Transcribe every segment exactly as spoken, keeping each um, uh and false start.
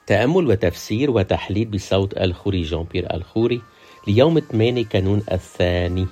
تأمل وتفسير وتحليل بصوت الخوري جان بيير الخوري ليوم ثمانية كانون الثاني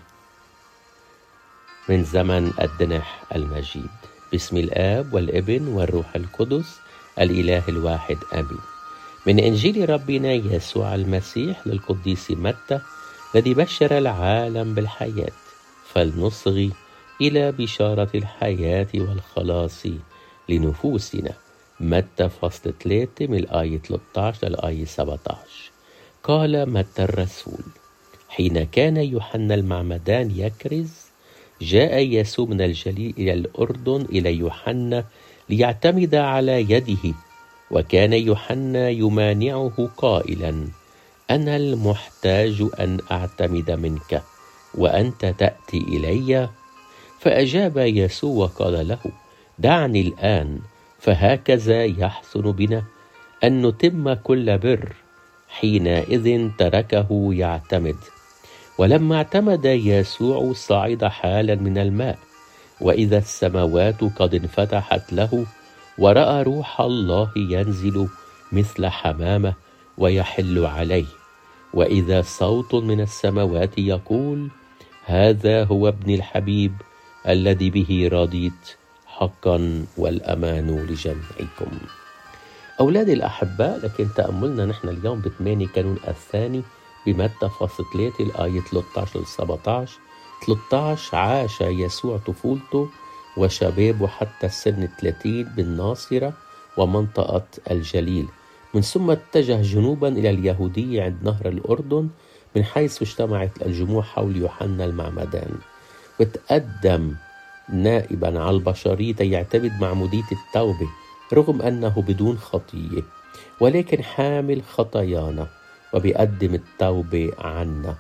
من زمن الدنح المجيد. باسم الآب والابن والروح القدس الإله الواحد آمين. من إنجيل ربنا يسوع المسيح للقديس متى الذي بشر العالم بالحياة، فلنصغي إلى بشارة الحياة والخلاص لنفوسنا. متى فصل ثلاثة من الآية ثلاثة عشر للآية سبعة عشر. قال متى الرسول: حين كان يوحنا المعمدان يكرز، جاء يسوع من الجليل إلى الأردن إلى يوحنا ليعتمد على يده، وكان يوحنا يمانعه قائلا: أنا المحتاج أن أعتمد منك وأنت تأتي إلي. فأجاب يسوع وقال له: دعني الآن، فهكذا يحسن بنا أن نتم كل بر. حينئذ تركه يعتمد. ولما اعتمد يسوع صعد حالا من الماء، وإذا السماوات قد انفتحت له، ورأى روح الله ينزل مثل حمامة ويحل عليه، وإذا صوت من السماوات يقول: هذا هو ابن الحبيب الذي به رضيت، حقا والأمان لجميعكم. أولادي الأحباء، لكن تأملنا نحن اليوم بثمانية كانون الثاني بمتى فصل ثلاثة الآية ثلاثة عشر ل سبعة عشر. ثلاثة عشر: عاش يسوع طفولته وشبابه حتى سن ثلاثين بالناصرة ومنطقة الجليل، من ثم اتجه جنوبا إلى اليهودية عند نهر الأردن، من حيث اجتمعت الجموع حول يوحنا المعمدان، وتقدم نائبا على البشرية يعتمد معمودية التوبة رغم أنه بدون خطية، ولكن حامل خطايانا وبيقدم التوبة عنا.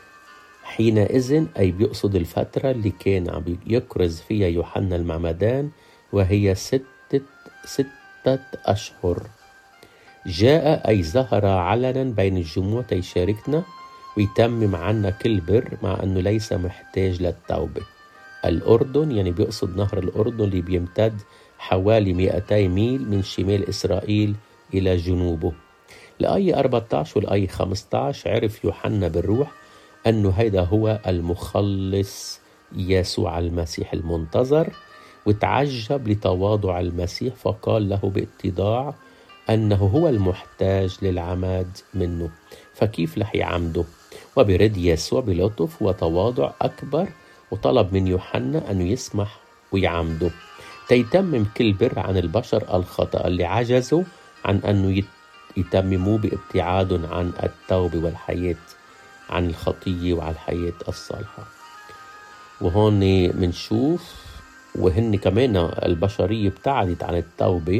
حينئذ أي بيقصد الفترة اللي كان عم يكرز فيها يوحنا المعمدان، وهي ستة ستة أشهر. جاء أي ظهر علنا بين الجموع تيشاركنا ويتمم عنا كل بر، مع أنه ليس محتاج للتوبة. الأردن يعني بيقصد نهر الأردن اللي بيمتد حوالي مئتي ميل من شمال إسرائيل إلى جنوبه. الآية أربعة عشر والآية خمسة عشر: عرف يوحنا بالروح أنه هيدا هو المخلص يسوع المسيح المنتظر، وتعجب لتواضع المسيح، فقال له باتضاع أنه هو المحتاج للعماد منه، فكيف رح يعمده؟ وبرد يسوع بلطف وتواضع أكبر، وطلب من يوحنا أنه يسمح ويعمده تيتمم كل بر عن البشر الخطأ اللي عجزوا عن أنه يتمموه بابتعاد عن التوبة والحياة عن الخطية وعن الحياة الصالحة. وهون منشوف وهن كمان البشرية ابتعدت عن التوبة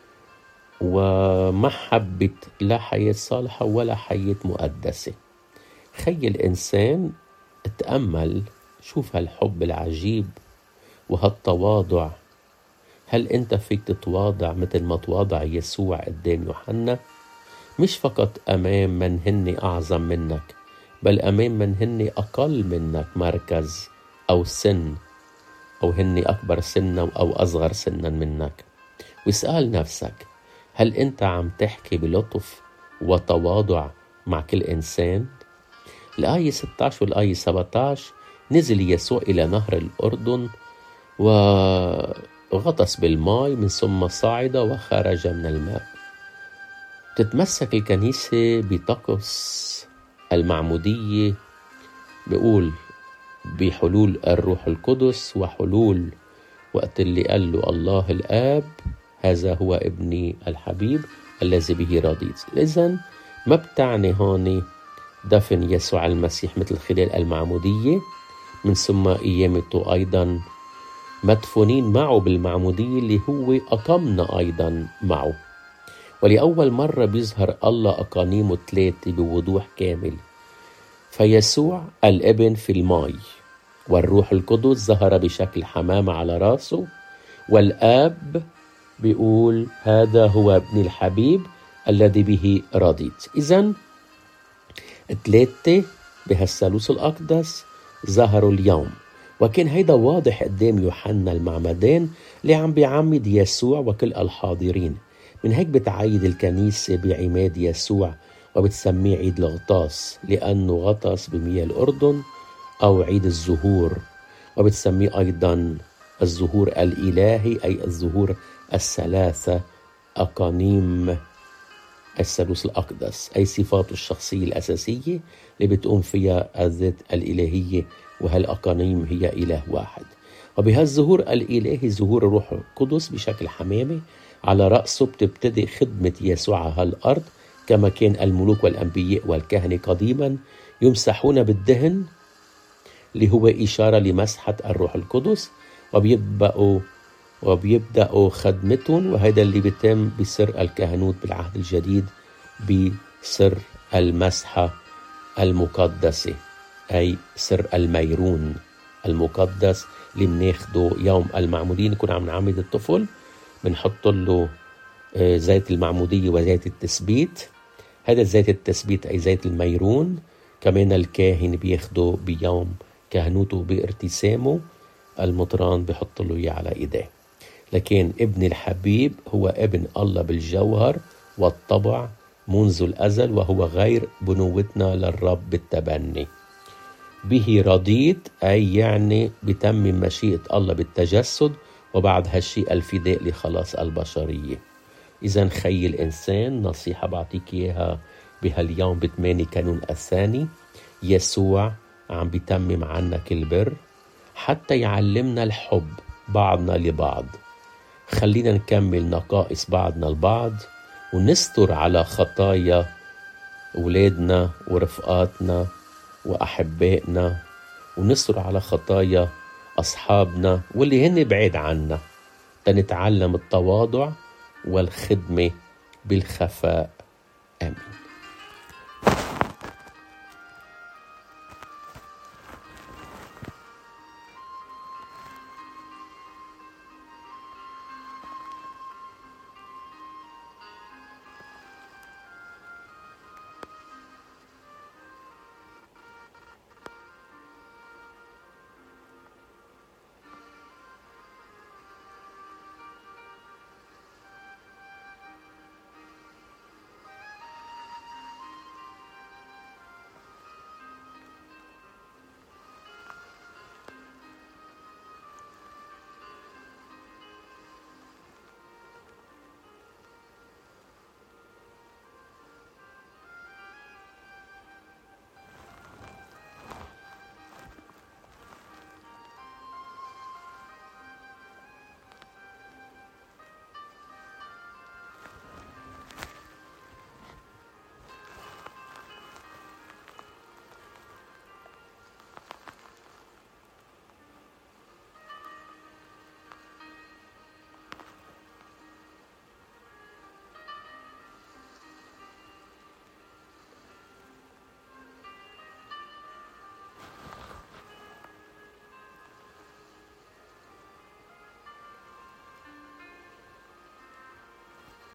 وما حبت لا حياة صالحة ولا حياة مقدسة. خيل إنسان اتأمل، شوف هالحب العجيب وهالتواضع. هل أنت فيك تتواضع مثل ما تواضع يسوع قدام يوحنا؟ مش فقط أمام من هن أعظم منك، بل أمام من هن أقل منك مركز أو سن، أو هن أكبر سنا أو أصغر سنا منك. واسأل نفسك، هل أنت عم تحكي بلطف وتواضع مع كل إنسان؟ الآية ستة عشر والآية سبعة عشر: نزل يسوع إلى نهر الأردن وغطس بالماء، من ثم صعد وخرج من الماء. تتمسك الكنيسة بطقس المعمودية، بيقول بحلول الروح القدس، وحلول وقت اللي قال له الله الآب هذا هو ابني الحبيب الذي به رضيت. إذن ما بتعني هون دفن يسوع المسيح مثل خلال المعمودية، من ثم قيامته أيضا مدفونين معه بالمعمودية اللي هو أقمنا أيضا معه. ولأول مرة بيظهر الله أقانيمه ثلاثة بوضوح كامل، فيسوع الابن في الماء، والروح القدس ظهر بشكل حمامة على راسه، والآب بيقول هذا هو ابن الحبيب الذي به رضيت. إذن ثلاثة بهالثالوث الأقدس ظهروا اليوم، وكان هيدا واضح قدام يوحنا المعمدان اللي عم بيعمد يسوع وكل الحاضرين. من هيك بتعيد الكنيسة بعماد يسوع وبتسميه عيد الغطاس، لأنه غطس بمياه الأردن، أو عيد الزهور، وبتسميه أيضا الظهور الإلهي، أي الظهور الثلاثة أقانيم الثالوث الأقدس، أي صفاته الشخصية الأساسية اللي بتقوم فيها الذات الإلهية، وهالأقانيم هي إله واحد. وبهالظهور الإلهي ظهور الروح القدس بشكل حمامي على رأسه بتبتدئ خدمة يسوع على هالأرض، كما كان الملوك والأنبياء والكهنة قديما يمسحون بالدهن اللي هو إشارة لمسحة الروح القدس، وبيبدأوا وبيبدأوا خدمتهم، وهذا اللي بيتم بسر الكهنوت بالعهد الجديد بسر المسحة المقدسة، أي سر الميرون المقدس اللي بناخده يوم المعمودين. نكون عم نعمد الطفل بنحط له زيت المعمودية وزيت التثبيت، هذا زيت التثبيت أي زيت الميرون كمان الكاهن بياخده بيوم كهنوته بارتسامه، المطران بيحط له إياه على إيديه. لكن ابن الحبيب هو ابن الله بالجوهر والطبع منذ الأزل، وهو غير بنوتنا للرب بالتبني. به رضيت أي يعني بتمم مشيئة الله بالتجسد، وبعد هالشيء الفداء لخلاص البشرية. إذا خي الإنسان، نصيحة بعطيك إياها بهاليوم بتماني كانون الثاني، يسوع عم بيتمم عنا كل بر حتى يعلمنا الحب بعضنا لبعض. خلينا نكمل نقائص بعضنا البعض، ونستر على خطايا أولادنا ورفقاتنا وأحبائنا، ونستر على خطايا أصحابنا واللي هن بعيد عنا، تنتعلم التواضع والخدمة بالخفاء. آمين.